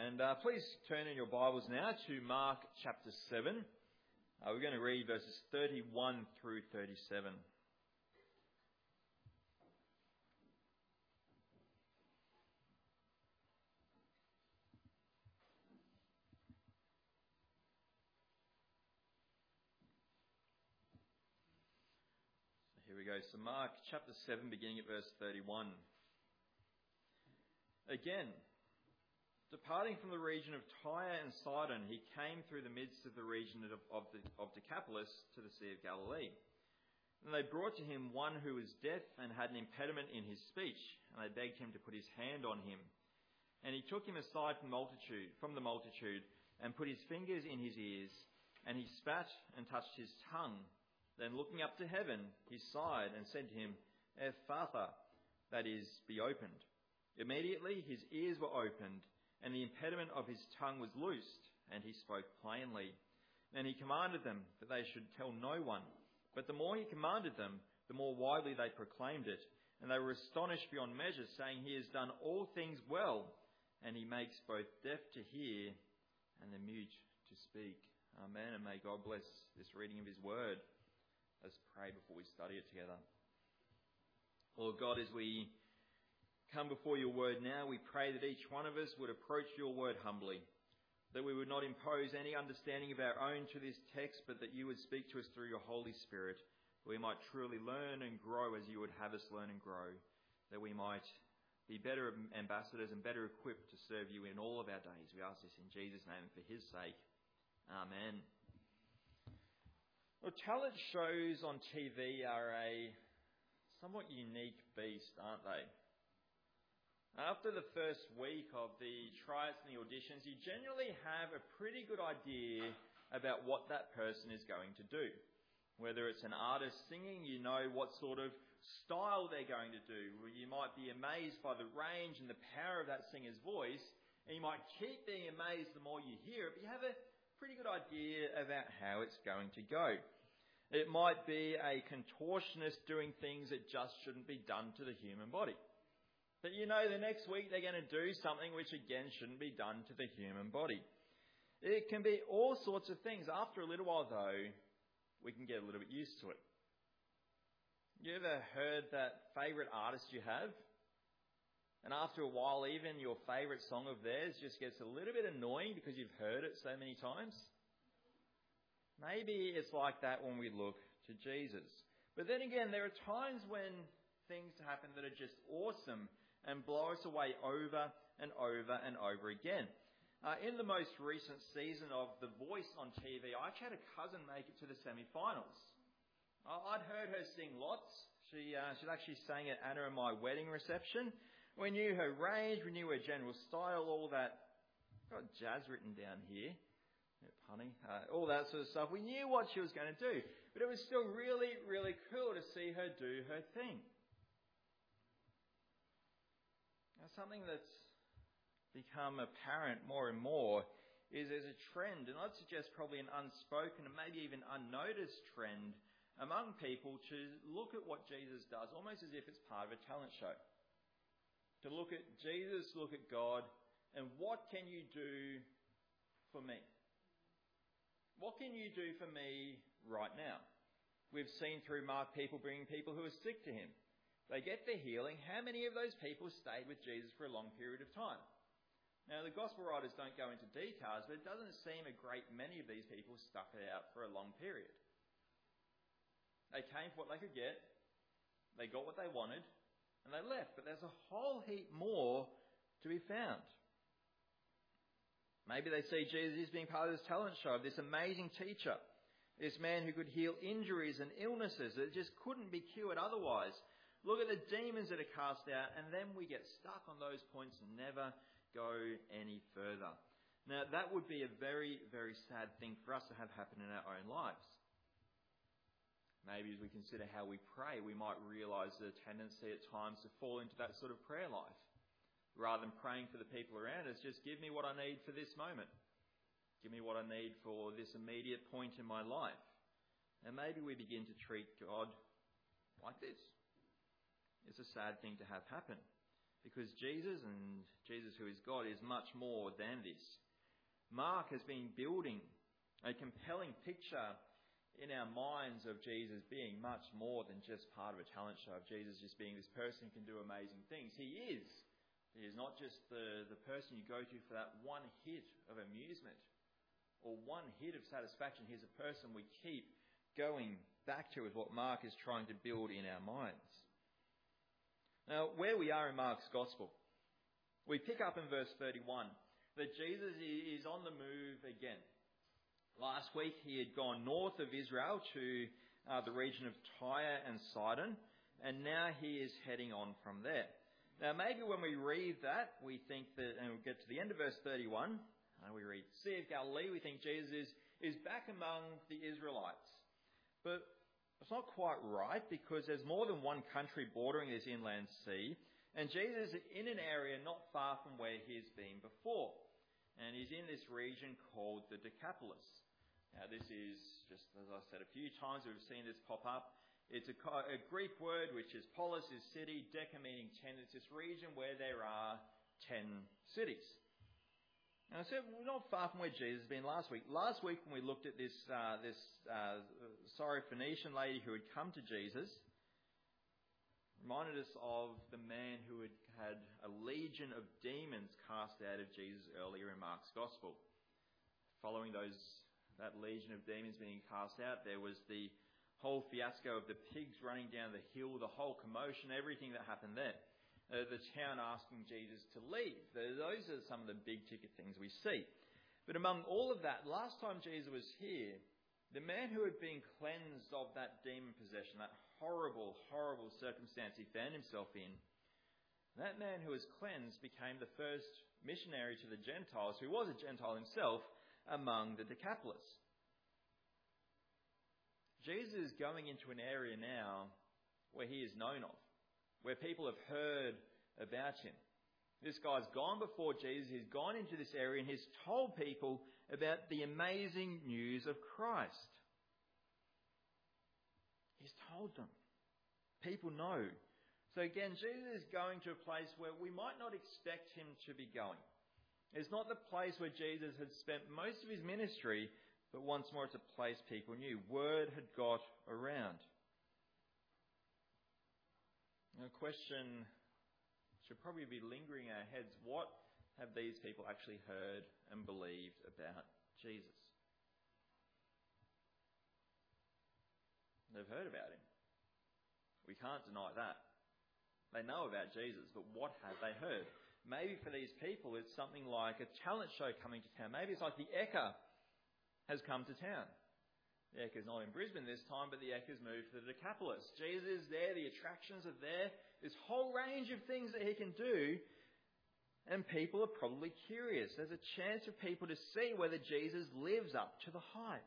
And please turn in your Bibles now to Mark chapter 7. We're going to read verses 31 through 37. Here we go. So Mark chapter 7, beginning at verse 31. Again, departing from the region of Tyre and Sidon, he came through the midst of the region of Decapolis to the Sea of Galilee. And they brought to him one who was deaf and had an impediment in his speech, and they begged him to put his hand on him. And he took him aside from the multitude, and put his fingers in his ears, and he spat and touched his tongue. Then looking up to heaven, he sighed and said to him, Ephphatha, that is, be opened. Immediately his ears were opened, and the impediment of his tongue was loosed, and he spoke plainly. Then he commanded them that they should tell no one. But the more he commanded them, the more widely they proclaimed it. And they were astonished beyond measure, saying, He has done all things well, and he makes both deaf to hear and the mute to speak. Amen. And may God bless this reading of his word. Let's pray before we study it together. Lord God, as we come before your word now, we pray that each one of us would approach your word humbly, that we would not impose any understanding of our own to this text, but that you would speak to us through your Holy Spirit, that we might truly learn and grow as you would have us learn and grow, that we might be better ambassadors and better equipped to serve you in all of our days. We ask this in Jesus' name and for his sake. Amen. Well, talent shows on TV are a somewhat unique beast, aren't they? After the first week of the tryouts and the auditions, you generally have a pretty good idea about what that person is going to do. Whether it's an artist singing, you know what sort of style they're going to do. You might be amazed by the range and the power of that singer's voice, and you might keep being amazed the more you hear it, but you have a pretty good idea about how it's going to go. It might be a contortionist doing things that just shouldn't be done to the human body. But you know the next week they're going to do something which again shouldn't be done to the human body. It can be all sorts of things. After a little while though, we can get a little bit used to it. You ever heard that favourite artist you have? And after a while even your favourite song of theirs just gets a little bit annoying because you've heard it so many times? Maybe it's like that when we look to Jesus. But then again, there are times when things happen that are just awesome and blow us away over and over and over again. In the most recent season of The Voice on TV, I actually had a cousin make it to the semi-finals. I'd heard her sing lots. She actually sang at Anna and my wedding reception. We knew her range, we knew her general style, all that. I've got jazz written down here. Punny, all that sort of stuff. We knew what she was going to do, but it was still really, really cool to see her do her thing. Now, something that's become apparent more and more is there's a trend, and I'd suggest probably an unspoken and maybe even unnoticed trend among people to look at what Jesus does almost as if it's part of a talent show. To look at Jesus, look at God, and what can you do for me? What can you do for me right now? We've seen through Mark people bringing people who are sick to him. They get their healing. How many of those people stayed with Jesus for a long period of time? Now, the gospel writers don't go into details, but it doesn't seem a great many of these people stuck it out for a long period. They came for what they could get, they got what they wanted, and they left. But there's a whole heap more to be found. Maybe they see Jesus as being part of this talent show, of this amazing teacher, this man who could heal injuries and illnesses that just couldn't be cured otherwise. Look at the demons that are cast out, and then we get stuck on those points and never go any further. Now, that would be a very, very sad thing for us to have happen in our own lives. Maybe as we consider how we pray, we might realise the tendency at times to fall into that sort of prayer life. Rather than praying for the people around us, just give me what I need for this moment. Give me what I need for this immediate point in my life. And maybe we begin to treat God like this. It's a sad thing to have happen. because Jesus, and Jesus who is God, is much more than this. Mark has been building a compelling picture in our minds of Jesus being much more than just part of a talent show, of Jesus just being this person who can do amazing things. He is. He is not just the person you go to for that one hit of amusement or one hit of satisfaction. He's a person we keep going back to, is what Mark is trying to build in our minds. Now, where we are in Mark's Gospel, we pick up in verse 31 that Jesus is on the move again. Last week he had gone north of Israel to the region of Tyre and Sidon, and now he is heading on from there. Now maybe when we read that, we think that, and we'll get to the end of verse 31, we read Sea of Galilee, we think Jesus is back among the Israelites. But it's not quite right, because there's more than one country bordering this inland sea, and Jesus is in an area not far from where he's been before. And he's in this region called the Decapolis. Now this is, just as I said a few times, we've seen this pop up. It's a Greek word which is polis is city, deca meaning 10. It's this region where there are 10 cities. And I said we're not far from where Jesus has been last week. Last week when we looked at this Syrophoenician lady who had come to Jesus, reminded us of the man who had had a legion of demons cast out of Jesus earlier in Mark's Gospel. Following that legion of demons being cast out, there was the whole fiasco of the pigs running down the hill, the whole commotion, everything that happened there. The town asking Jesus to leave. Those are some of the big ticket things we see. But among all of that, last time Jesus was here, the man who had been cleansed of that demon possession, that horrible, horrible circumstance he found himself in, that man who was cleansed became the first missionary to the Gentiles, who was a Gentile himself, among the Decapolis. Jesus is going into an area now where he is known of, where people have heard about him. This guy's gone before Jesus, he's gone into this area and he's told people about the amazing news of Christ. He's told them. People know. So again, Jesus is going to a place where we might not expect him to be going. It's not the place where Jesus had spent most of his ministry, but once more it's a place people knew. Word had got around. Now, a question should probably be lingering in our heads. What have these people actually heard and believed about Jesus? They've heard about him. We can't deny that. They know about Jesus, but what have they heard? Maybe for these people it's something like a talent show coming to town. Maybe it's like the Ekka has come to town. The Ekka's not in Brisbane this time, but the Ekka's moved to the Decapolis. Jesus is there, the attractions are there, this whole range of things that he can do, and people are probably curious. There's a chance for people to see whether Jesus lives up to the hype.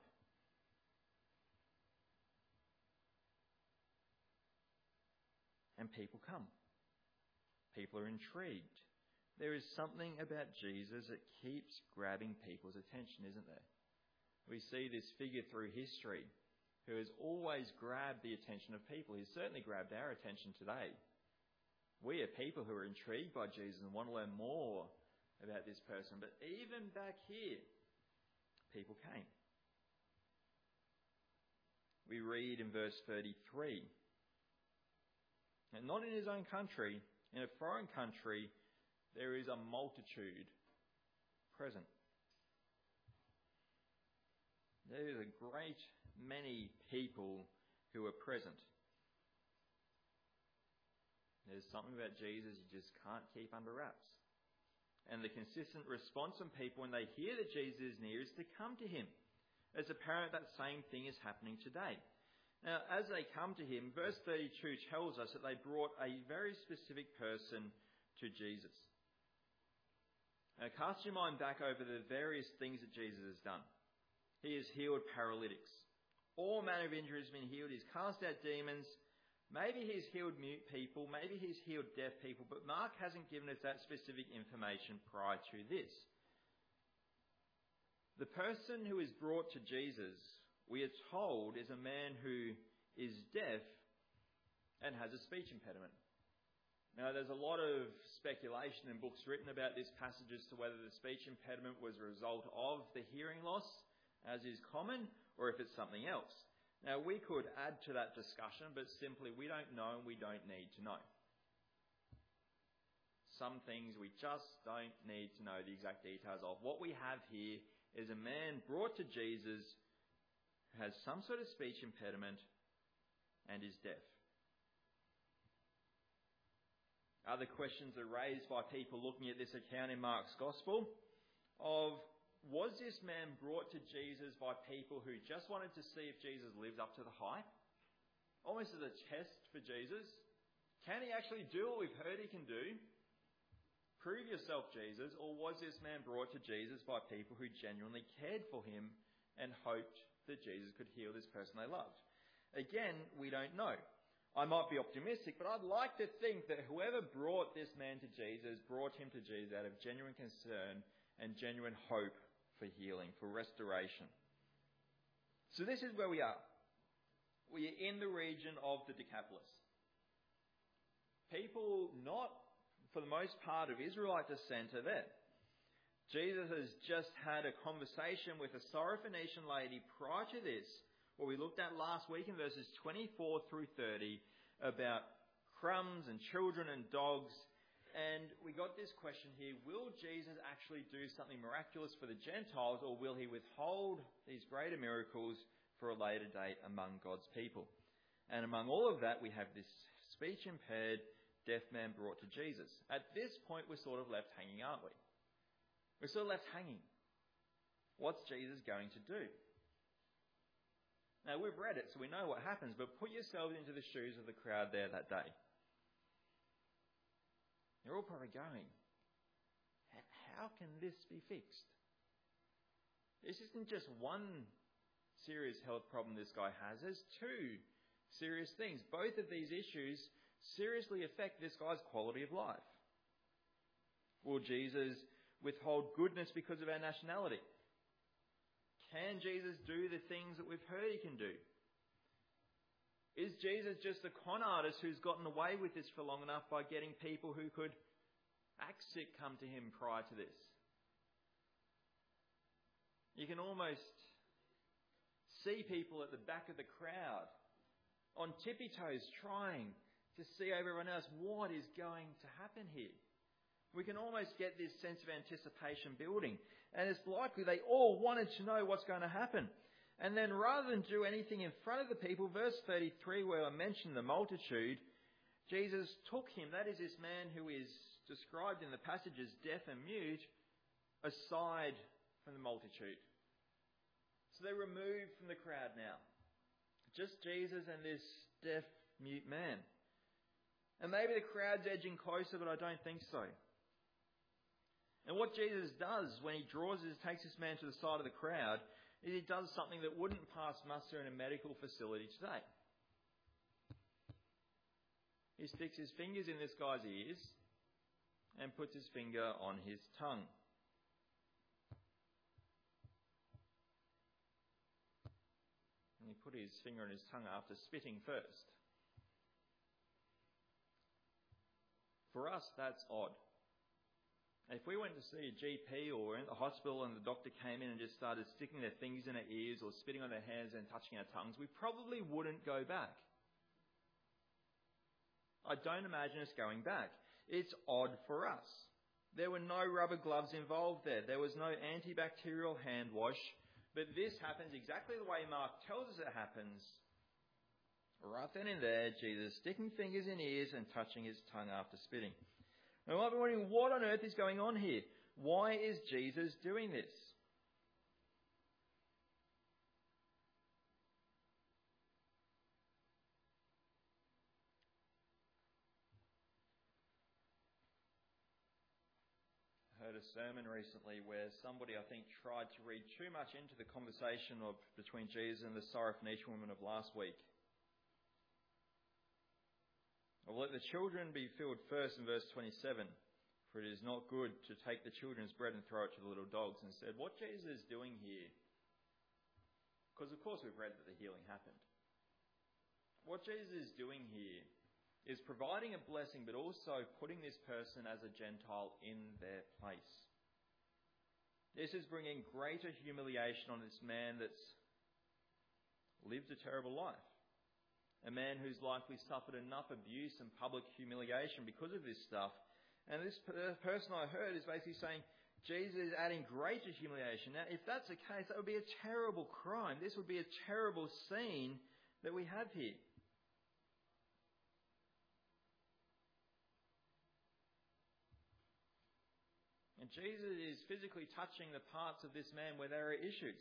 And people come. People are intrigued. There is something about Jesus that keeps grabbing people's attention, isn't there? We see this figure through history who has always grabbed the attention of people. He's certainly grabbed our attention today. We are people who are intrigued by Jesus and want to learn more about this person. But even back here, people came. We read in verse 33, and not in his own country, in a foreign country, there is a multitude present. There is a great many people who are present. There's something about Jesus you just can't keep under wraps. And the consistent response from people when they hear that Jesus is near is to come to him. It's apparent that same thing is happening today. Now, as they come to him, verse 32 tells us that they brought a very specific person to Jesus. Now, cast your mind back over the various things that Jesus has done. He has healed paralytics. All manner of injuries have been healed. He's cast out demons. Maybe he's healed mute people. Maybe he's healed deaf people. But Mark hasn't given us that specific information prior to this. The person who is brought to Jesus, we are told, is a man who is deaf and has a speech impediment. Now, there's a lot of speculation and books written about this passage as to whether the speech impediment was a result of the hearing loss, as is common, or if it's something else. Now, we could add to that discussion, but simply we don't know and we don't need to know. Some things we just don't need to know the exact details of. What we have here is a man brought to Jesus who has some sort of speech impediment and is deaf. Other questions are raised by people looking at this account in Mark's Gospel of, was this man brought to Jesus by people who just wanted to see if Jesus lived up to the hype? Almost as a test for Jesus. Can he actually do what we've heard he can do? Prove yourself, Jesus. Or was this man brought to Jesus by people who genuinely cared for him and hoped that Jesus could heal this person they loved? Again, we don't know. I might be optimistic, but I'd like to think that whoever brought this man to Jesus brought him to Jesus out of genuine concern and genuine hope for healing, for restoration. So this is where we are. We are in the region of the Decapolis. People not, for the most part, of Israelite descent are there. Jesus has just had a conversation with a Syrophoenician lady prior to this, what we looked at last week in verses 24 through 30, about crumbs and children and dogs. And we got this question here, will Jesus actually do something miraculous for the Gentiles, or will he withhold these greater miracles for a later date among God's people? And among all of that, we have this speech-impaired deaf man brought to Jesus. At this point, we're sort of left hanging, aren't we? We're sort of left hanging. What's Jesus going to do? Now, we've read it, so we know what happens, but put yourselves into the shoes of the crowd there that day. They're all probably going, how can this be fixed? This isn't just one serious health problem this guy has. There's two serious things. Both of these issues seriously affect this guy's quality of life. Will Jesus withhold goodness because of our nationality? Can Jesus do the things that we've heard he can do? Is Jesus just a con artist who's gotten away with this for long enough by getting people who could act sick come to him prior to this? You can almost see people at the back of the crowd on tippy toes trying to see everyone else what is going to happen here. We can almost get this sense of anticipation building. And it's likely they all wanted to know what's going to happen. And then rather than do anything in front of the people, verse 33, where I mentioned the multitude, Jesus took him, that is this man who is described in the passage as deaf and mute, aside from the multitude. So they're removed from the crowd now. Just Jesus and this deaf, mute man. And maybe the crowd's edging closer, but I don't think so. And what Jesus does when he takes this man to the side of the crowd, is he does something that wouldn't pass muster in a medical facility today. He sticks his fingers in this guy's ears and puts his finger on his tongue. And he put his finger on his tongue after spitting first. For us, that's odd. If we went to see a GP or in the hospital and the doctor came in and just started sticking their fingers in our ears or spitting on their hands and touching our tongues, we probably wouldn't go back. I don't imagine us going back. It's odd for us. There were no rubber gloves involved there. There was no antibacterial hand wash. But this happens exactly the way Mark tells us it happens. Right then and there, Jesus sticking fingers in ears and touching his tongue after spitting. Now, you might be wondering, what on earth is going on here? Why is Jesus doing this? I heard a sermon recently where somebody, I think, tried to read too much into the conversation between Jesus and the Syrophoenician woman of last week. Well, let the children be filled first in verse 27, for it is not good to take the children's bread and throw it to the little dogs. And said, what Jesus is doing here, because of course we've read that the healing happened. What Jesus is doing here is providing a blessing, but also putting this person as a Gentile in their place. This is bringing greater humiliation on this man that's lived a terrible life. A man who's likely suffered enough abuse and public humiliation because of this stuff. And this person I heard is basically saying, Jesus is adding greater humiliation. Now, if that's the case, that would be a terrible crime. This would be a terrible scene that we have here. And Jesus is physically touching the parts of this man where there are issues.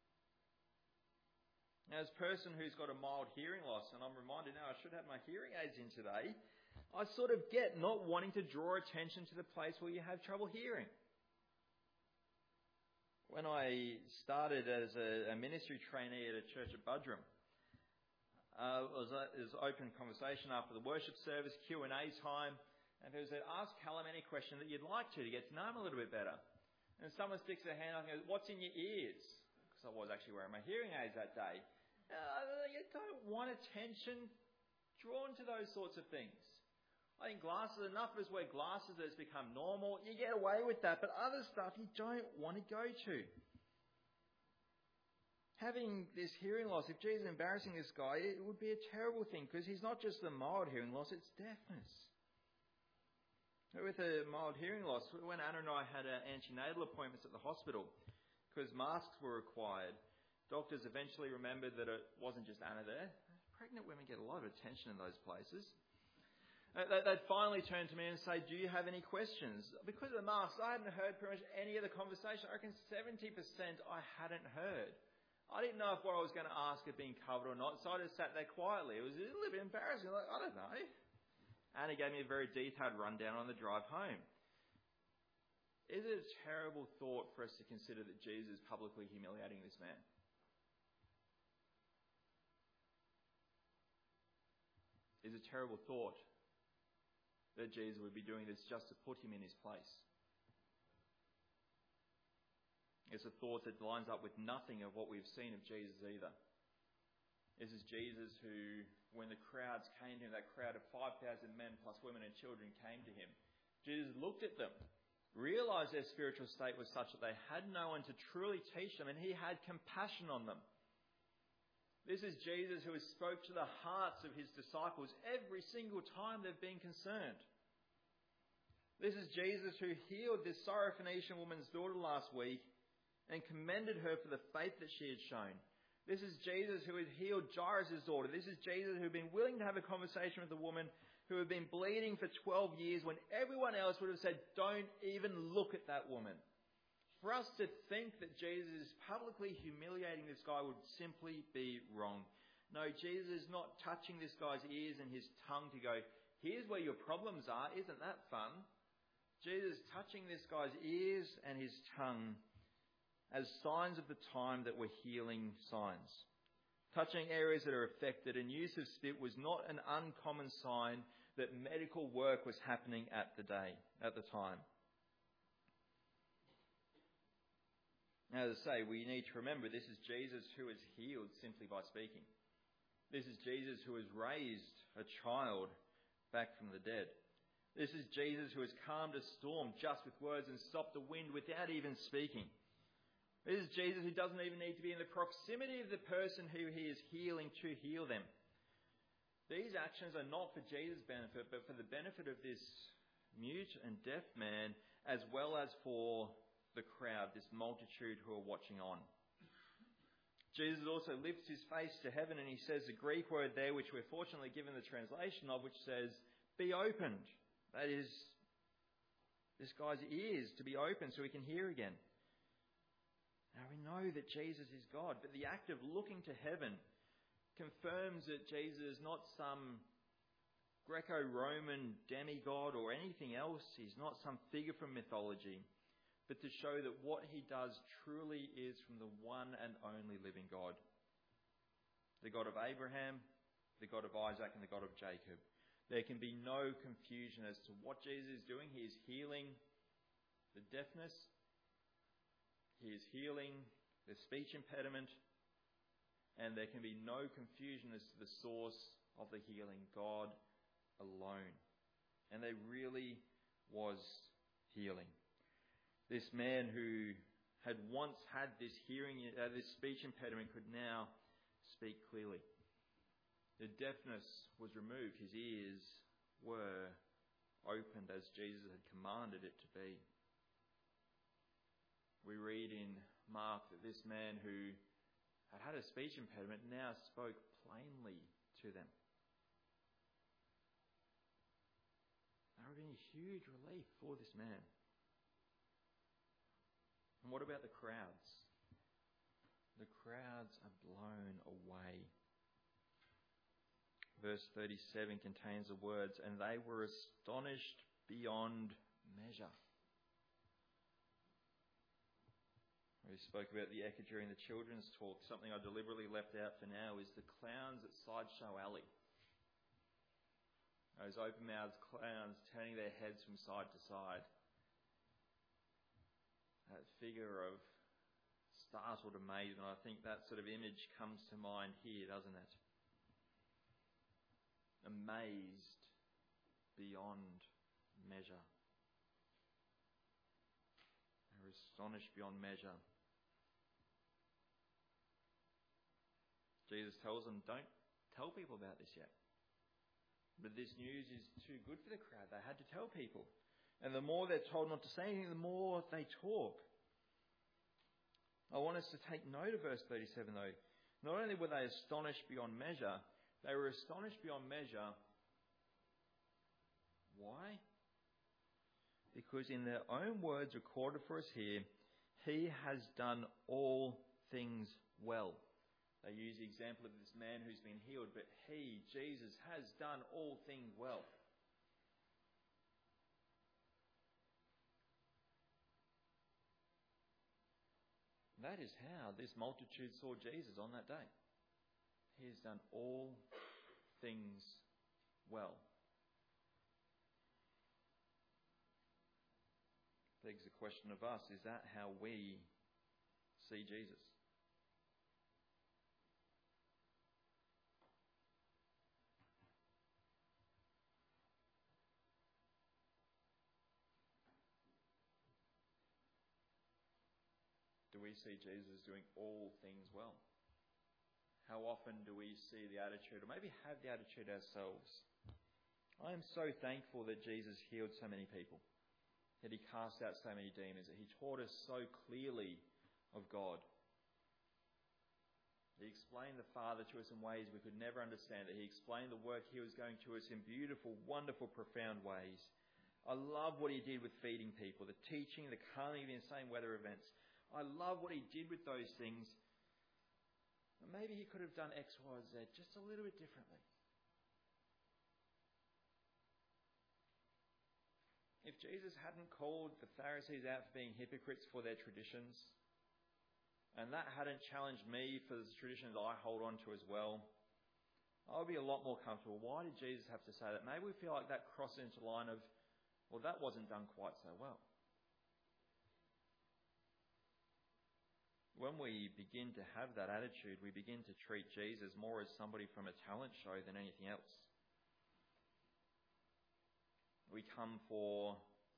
Now, as a person who's got a mild hearing loss, and I'm reminded now I should have my hearing aids in today, I sort of get not wanting to draw attention to the place where you have trouble hearing. When I started as a ministry trainee at a church at Buderim, it was open conversation after the worship service, Q&A time, and people said, ask Callum any question that you'd like to get to know him a little bit better. And someone sticks their hand up and goes, what's in your ears? Because I was actually wearing my hearing aids that day. You don't want attention drawn to those sorts of things. I think glasses, enough of us wear glasses that it's become normal. You get away with that, but other stuff you don't want to go to. Having this hearing loss, if Jesus is embarrassing this guy, it would be a terrible thing, because he's not just a mild hearing loss, it's deafness. With a mild hearing loss, when Anna and I had antenatal appointments at the hospital, because masks were required, doctors eventually remembered that it wasn't just Anna there. Pregnant women get a lot of attention in those places. They'd finally turn to me and say, do you have any questions? Because of the masks, I hadn't heard pretty much any of the conversation. I reckon 70% I hadn't heard. I didn't know if what I was going to ask had been covered or not, so I just sat there quietly. It was a little bit embarrassing. Like, I don't know. Anna gave me a very detailed rundown on the drive home. Is it a terrible thought for us to consider that Jesus is publicly humiliating this man? Is it a terrible thought that Jesus would be doing this just to put him in his place? It's a thought that lines up with nothing of what we've seen of Jesus either. This is Jesus who, when the crowds came to him, that crowd of 5,000 men plus women and children came to him, Jesus looked at them, realised their spiritual state was such that they had no one to truly teach them, and he had compassion on them. This is Jesus who has spoke to the hearts of his disciples every single time they've been concerned. This is Jesus who healed this Syrophoenician woman's daughter last week and commended her for the faith that she had shown. This is Jesus who had healed Jairus' daughter. This is Jesus who had been willing to have a conversation with a woman who had been bleeding for 12 years when everyone else would have said, don't even look at that woman. For us to think that Jesus is publicly humiliating this guy would simply be wrong. No, Jesus is not touching this guy's ears and his tongue to go, here's where your problems are, isn't that fun? Jesus is touching this guy's ears and his tongue as signs of the time that were healing signs. Touching areas that are affected and use of spit was not an uncommon sign that medical work was happening at the time. Now, as I say, we need to remember this is Jesus who is healed simply by speaking. This is Jesus who has raised a child back from the dead. This is Jesus who has calmed a storm just with words and stopped the wind without even speaking. This is Jesus who doesn't even need to be in the proximity of the person who he is healing to heal them. These actions are not for Jesus' benefit, but for the benefit of this mute and deaf man, as well as for the crowd, this multitude who are watching on. Jesus also lifts his face to heaven and he says the Greek word there, which we're fortunately given the translation of, which says, be opened. That is, this guy's ears to be open so he can hear again. Now we know that Jesus is God, but the act of looking to heaven confirms that Jesus is not some Greco-Roman demigod or anything else. He's not some figure from mythology, but to show that what he does truly is from the one and only living God. The God of Abraham, the God of Isaac, and the God of Jacob. There can be no confusion as to what Jesus is doing. He is healing the deafness. He is healing the speech impediment, and there can be no confusion as to the source of the healing, God alone. And there really was healing. This man who had once had this this speech impediment could now speak clearly. The deafness was removed. His ears were opened as Jesus had commanded it to be. We read in Mark that this man who had a speech impediment now spoke plainly to them. That would have been a huge relief for this man. And what about the crowds? The crowds are blown away. Verse 37 contains the words, "And they were astonished beyond measure." We spoke about the Ekka during the children's talk. Something I deliberately left out for now is the clowns at Sideshow Alley. Those open-mouthed clowns turning their heads from side to side. That figure of startled amazement. I think that sort of image comes to mind here, doesn't it? Amazed beyond measure. They're astonished beyond measure. Jesus tells them, don't tell people about this yet. But this news is too good for the crowd. They had to tell people. And the more they're told not to say anything, the more they talk. I want us to take note of verse 37 though. Not only were they astonished beyond measure, they were astonished beyond measure. Why? Because in their own words recorded for us here, he has done all things well. They use the example of this man who's been healed, but he, Jesus, has done all things well. That is how this multitude saw Jesus on that day. He has done all things well. Begs the question of us, is that how we see Jesus? Do we see Jesus doing all things well? How often do we see the attitude, or maybe have the attitude ourselves? I am so thankful that Jesus healed so many people, that he cast out so many demons, that he taught us so clearly of God. He explained the Father to us in ways we could never understand, that he explained the work he was going to us in beautiful, wonderful, profound ways. I love what he did with feeding people, the teaching, the calming of the insane weather events. I love what he did with those things. And maybe he could have done X, Y, Z just a little bit differently. If Jesus hadn't called the Pharisees out for being hypocrites for their traditions, and that hadn't challenged me for the traditions I hold on to as well, I would be a lot more comfortable. Why did Jesus have to say that? Maybe we feel like that crosses into the line of, well, that wasn't done quite so well. When we begin to have that attitude, we begin to treat Jesus more as somebody from a talent show than anything else. We come for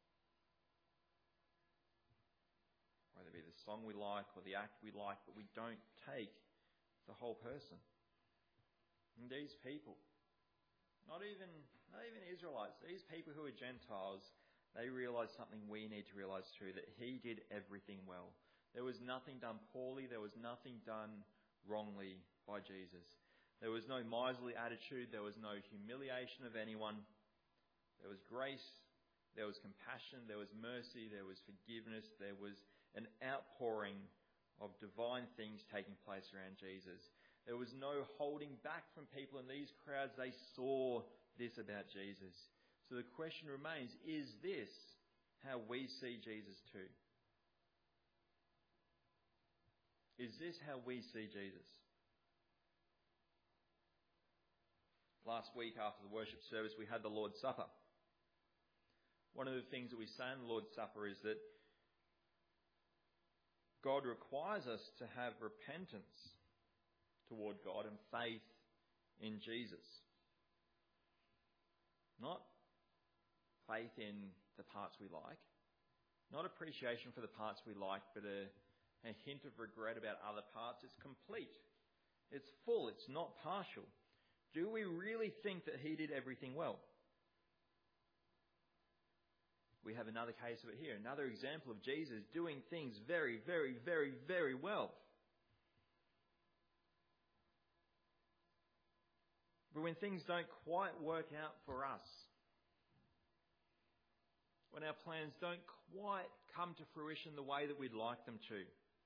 whether it be the song we like or the act we like, but we don't take the whole person. And these people, not even Israelites, these people who are Gentiles, they realise something we need to realise too, that he did everything well. There was nothing done poorly. There was nothing done wrongly by Jesus. There was no miserly attitude. There was no humiliation of anyone. There was grace. There was compassion. There was mercy. There was forgiveness. There was an outpouring of divine things taking place around Jesus. There was no holding back from people in these crowds. They saw this about Jesus. So the question remains, is this how we see Jesus too? Is this how we see Jesus? Last week after the worship service, we had the Lord's Supper. One of the things that we say in the Lord's Supper is that God requires us to have repentance toward God and faith in Jesus. Not faith in the parts we like. Not appreciation for the parts we like, but a hint of regret about other parts. It's complete. It's full. It's not partial. Do we really think that he did everything well? We have another case of it here. Another example of Jesus doing things very, very, very, very well. But when things don't quite work out for us, when our plans don't quite come to fruition the way that we'd like them to,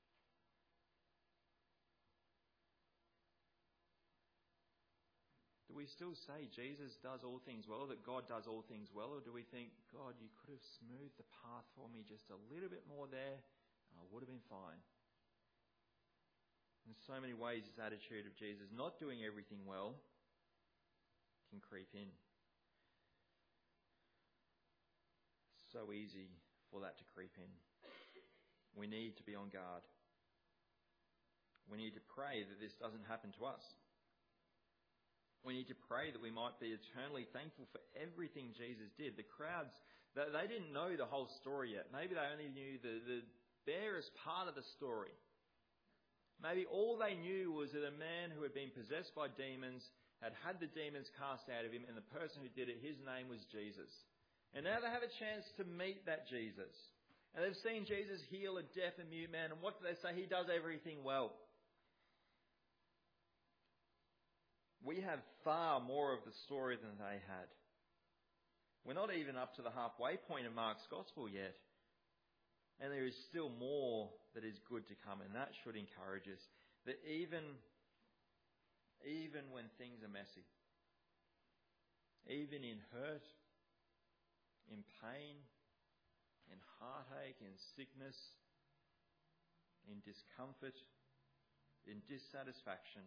do we still say Jesus does all things well, that God does all things well, or do we think, God, you could have smoothed the path for me just a little bit more there, and I would have been fine? In so many ways, this attitude of Jesus not doing everything well can creep in. So easy for that to creep in. We need to be on guard. We need to pray that this doesn't happen to us. We need to pray that we might be eternally thankful for everything Jesus did. The crowds, they didn't know the whole story yet. Maybe they only knew the barest part of the story. Maybe all they knew was that a man who had been possessed by demons had the demons cast out of him, and the person who did it, his name was Jesus. And now they have a chance to meet that Jesus. And they've seen Jesus heal a deaf and mute man, and what do they say? He does everything well. We have far more of the story than they had. We're not even up to the halfway point of Mark's Gospel yet. And there is still more that is good to come, and that should encourage us. That even when things are messy, even in hurt, in pain, in heartache, in sickness, in discomfort, in dissatisfaction,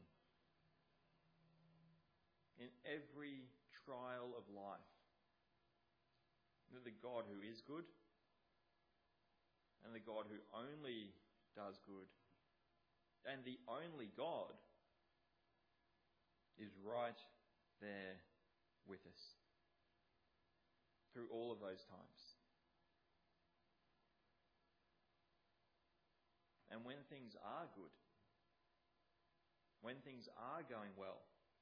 in every trial of life, that the God who is good and the God who only does good and the only God is right there with us through all of those times. And when things are good, when things are going well,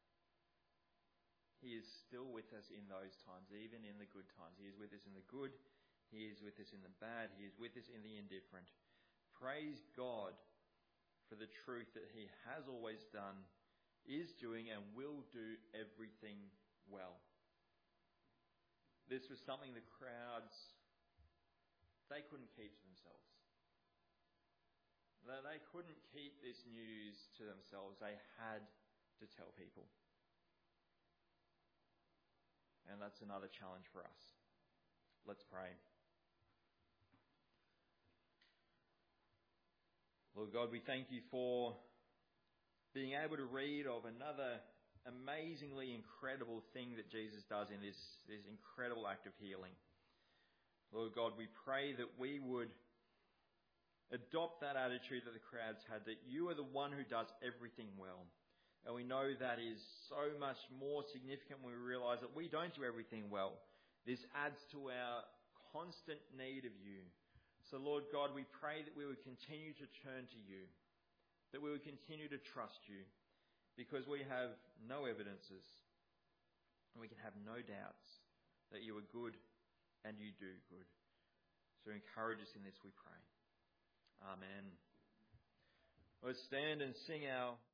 He is still with us in those times, even in the good times. He is with us in the good. He is with us in the bad. He is with us in the indifferent. Praise God for the truth that He has always done, is doing, and will do everything well. This was something the crowds, they couldn't keep to themselves. They couldn't keep this news to themselves. They had to tell people. And that's another challenge for us. Let's pray. Lord God, we thank you for being able to read of another amazingly incredible thing that Jesus does in this incredible act of healing. Lord God, we pray that we would adopt that attitude that the crowds had, that you are the one who does everything well. And we know that is so much more significant when we realise that we don't do everything well. This adds to our constant need of you. So Lord God, we pray that we would continue to turn to you, that we would continue to trust you, because we have no evidences and we can have no doubts that you are good and you do good. So encourage us in this, we pray. Amen. Let's stand and sing our